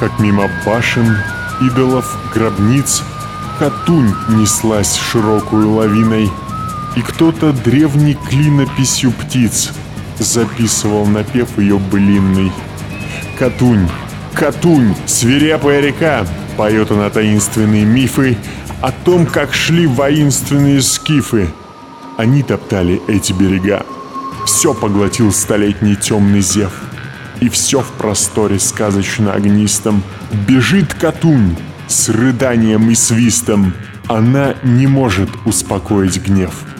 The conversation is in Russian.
как мимо башен, идолов, гробниц, Катунь неслась широкую лавиной, и кто-то древней клинописью птиц записывал напев ее былинный. Катунь, Катунь, свирепая река, поет она таинственные мифы о том, как шли воинственные скифы. Они топтали эти берега. Все поглотил столетний темный зев, и все в просторе сказочно-огнистом. Бежит Катунь с рыданием и свистом. Она не может успокоить гнев.